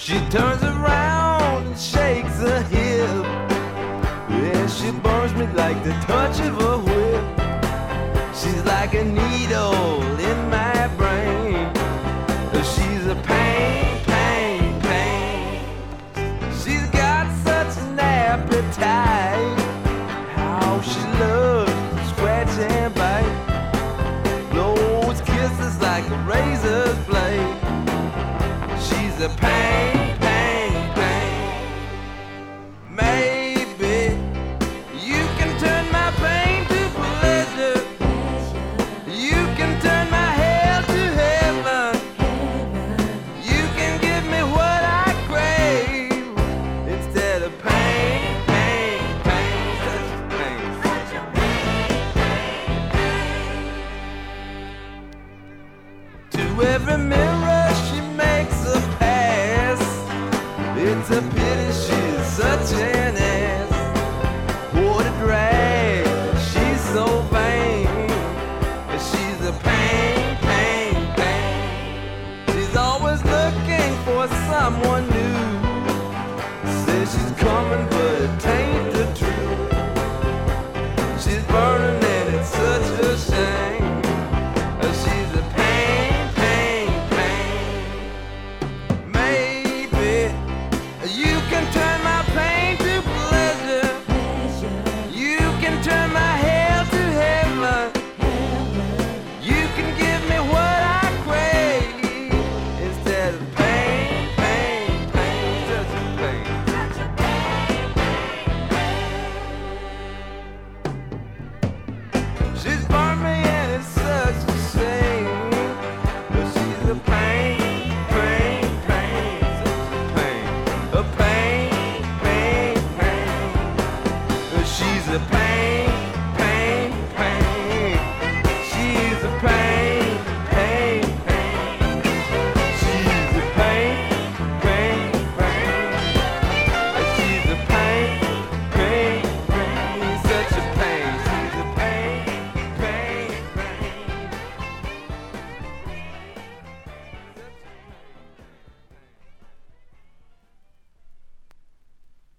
She turns around and shakes her hip. Yeah, she burns me like the touch of a whip. She's like a needle in my brain. She's a pain, pain, pain. She's got such an appetite. How she loves to scratch and bite. Blows kisses like a razor's blade. She's a pain, pain, pain. Maybe you can turn my pain to pleasure. You can turn my hell to heaven. You can give me what I crave instead of pain, pain, pain, such a pain, such a pain. To every mirror she makes a pass. It's a pity she's such an